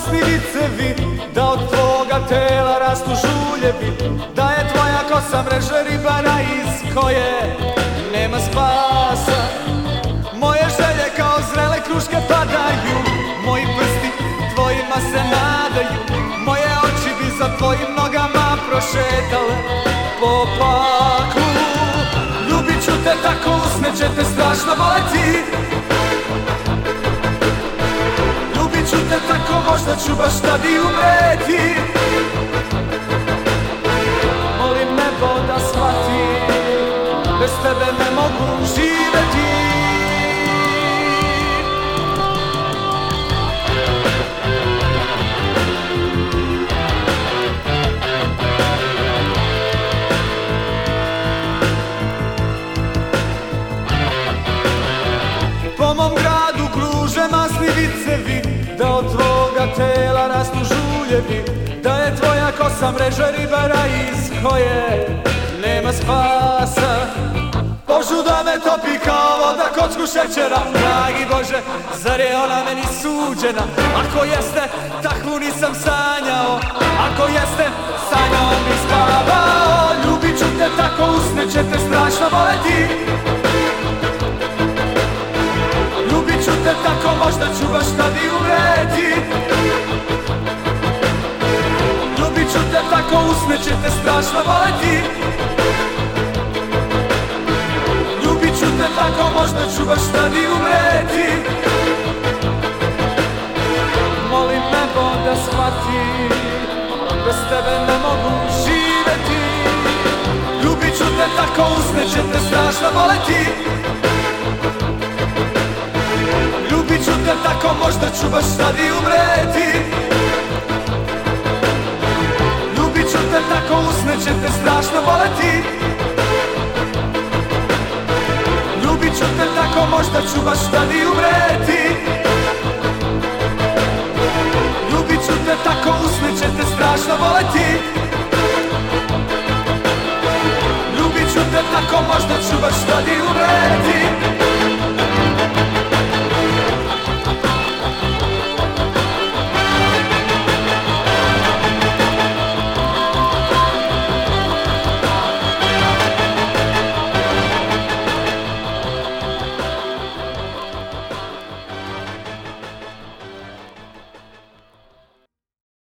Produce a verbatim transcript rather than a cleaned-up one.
masni vicevi, da od tvoga tela rastu žuljevi, da je tvoja kosa mreže ribara iz koje nema spasa. Moje želje kao zrele kruške padaju, moji prsti tvojima se nadaju, moje oči bi za tvojim nogama prošetale po paklu. Ljubit ću te tako, usne će te strašno voleti. Ljubit ću te tako, možda ću baš tad i umreti. Molim nebo da shvati, bez tebe ne mogu živeti. Po mom gradu kruže masni vicevi, da od tvoga tela rastu žuljevi, da je tvoja kosa mreža ribara iz koje nema spasa. Božuda me topi kao voda kocku šećera, dragi Bože, zar je ona meni suđena? Ako jeste, takvu nisam sanjao, ako jeste, sanjao bi spavao. Ljubit ću te tako, usne će te strašno voleti. Ljubit ću te tako, možda ću baš tad i umreti. Ljubit ću te tako, usne će te strašno voleti. Ljubit ću te tako, možda ću baš tad i umreti. Molim nebo da shvati, bez tebe ne mogu živeti. Ljubit ću te tako, usne će te strašno voleti. Ljubit ću te tako, možda ću baš sad i umreti. Ljubit ću te tako, usne će te strašno voleti. Ljubit ću te tako, možda ću baš tad i umreti. Ljubit ću te tako, usne će te strašno voleti. Ljubit ću te tako, možda ću baš tad i umreti.